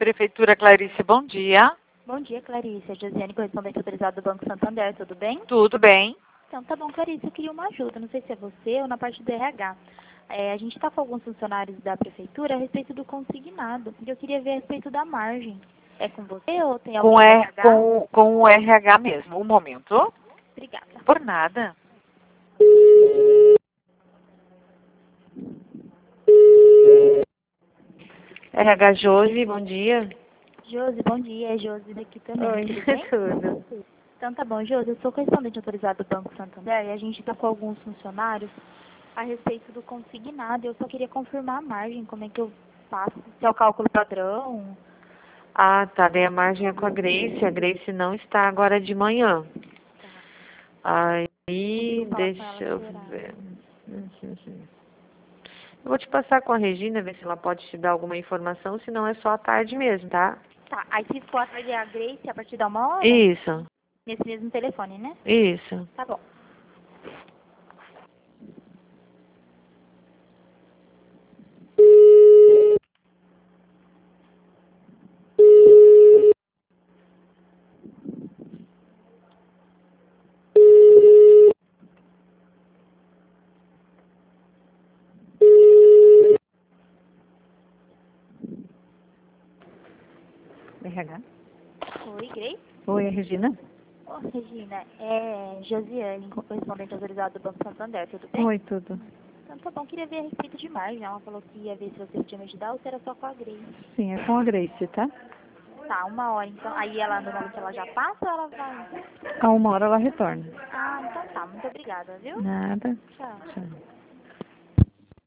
Prefeitura Clarice, bom dia. Bom dia, Clarice. É Josiane, correspondente autorizada do Banco Santander. Tudo bem? Tudo bem? Então, tá bom, Clarice. Eu queria uma ajuda. Não sei se é você ou na parte do RH. A gente está com alguns funcionários da Prefeitura a respeito do consignado. E eu queria ver a respeito da margem. É com você ou tem alguém Com, do R, RH? com o RH mesmo. Um momento. Obrigada. Por nada. RH Josi, bom dia. Josi, bom dia. É Josi daqui também. Oi, Tudo bem? tudo. Então, tá bom, Josi. Eu sou correspondente autorizada do Banco Santander e a gente está com alguns funcionários a respeito do consignado. Eu só queria confirmar a margem. Como é que eu faço? Se é o cálculo padrão? Ah, tá. Daí a margem é com a Grace. A Grace não está agora de manhã. Aí, Falar com deixa ela eu que horário. ver. Eu vou te passar com a Regina, ver se ela pode te dar alguma informação, senão é só à tarde mesmo, tá? Tá, aí se for atrás da Grace a partir da 1 hora, Isso, nesse mesmo telefone, né? isso. Tá bom. RH. Oi, Grace? Oi, é Regina? Ô, Regina, é Josiane, correspondente autorizada do Banco Santander, tudo bem? Oi, tudo. Então tá bom, queria ver a respeito de margem. Ela falou que ia ver se você podia me ajudar ou se era só com a Grace. Sim, é com a Grace, tá? Tá, 1 hora então. Aí ela normalmente ela já passa ou ela vai? A 1 hora ela retorna. Ah, então tá, muito obrigada, viu? Nada. Tchau. Tchau.